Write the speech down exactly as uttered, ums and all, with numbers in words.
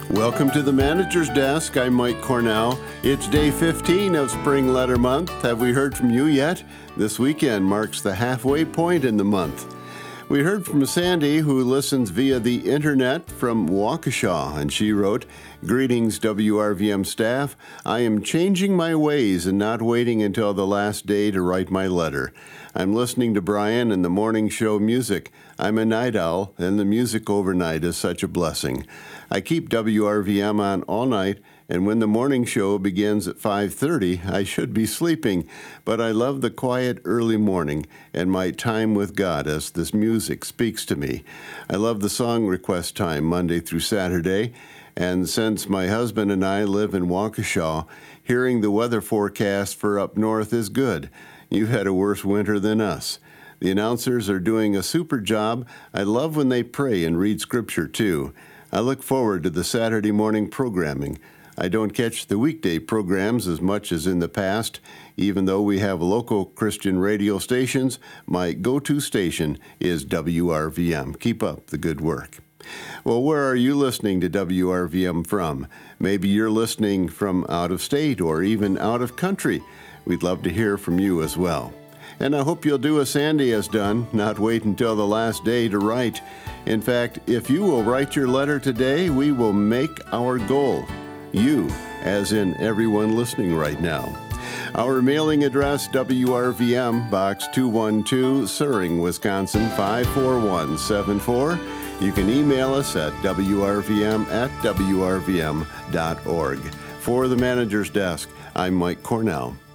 Welcome to the Manager's Desk. I'm Mike Cornell. It's day fifteen of Spring Letter Month. Have we heard from you yet? This weekend marks the halfway point in the month. We heard from Sandy, who listens via the internet from Waukesha, and she wrote, "Greetings, W R V M staff. I am changing my ways and not waiting until the last day to write my letter. I'm listening to Brian and the morning show music. I'm a night owl, and the music overnight is such a blessing. I keep W R V M on all night, and when the morning show begins at five thirty, I should be sleeping, but I love the quiet early morning and my time with God as this music speaks to me. I love the song request time Monday through Saturday, and since my husband and I live in Waukesha, hearing the weather forecast for up north is good. You've had a worse winter than us. The announcers are doing a super job. I love when they pray and read scripture too. I look forward to the Saturday morning programming. I don't catch the weekday programs as much as in the past. Even though we have local Christian radio stations, my go-to station is W R V M. Keep up the good work." Well, where are you listening to W R V M from? Maybe you're listening from out of state or even out of country. We'd love to hear from you as well. And I hope you'll do as Sandy has done, not wait until the last day to write. In fact, if you will write your letter today, we will make our goal. You, as in everyone listening right now. Our mailing address, W R V M, Box two one two, Suring, Wisconsin, five four one seven four. You can email us at W R V M at W R V M dot org. For the Manager's Desk, I'm Mike Cornell.